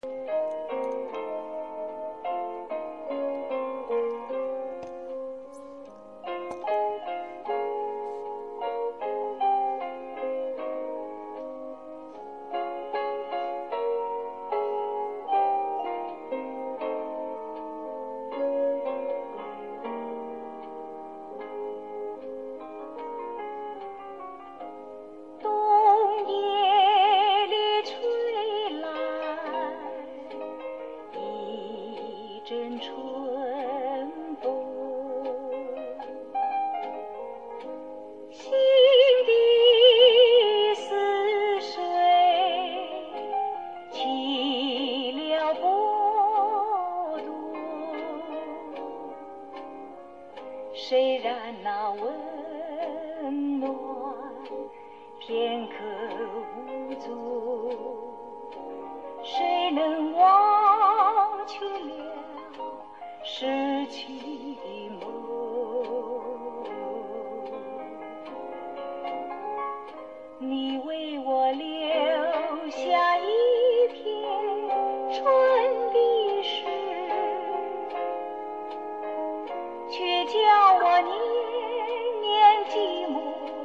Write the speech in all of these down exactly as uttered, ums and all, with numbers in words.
谁染那温暖，片刻无足，谁能忘却了失去的梦？你为我留下一片春的诗，却叫我年年寂寞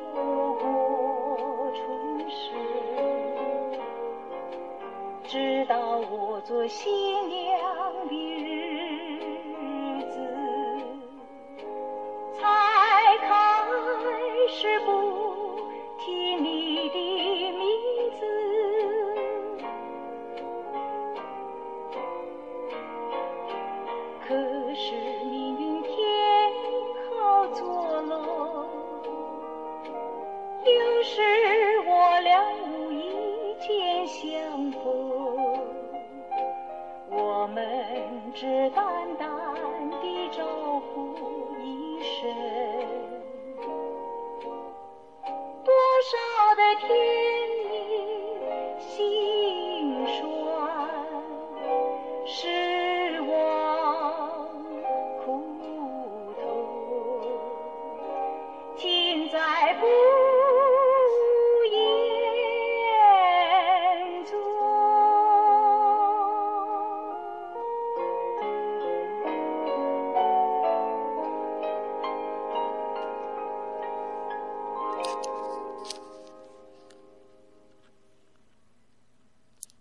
过春时。直到我做新娘的日子，才开始不提你的名字。可是命运偏好作弄，有时我俩无意间相逢，我们只淡淡地招呼一声，多少的天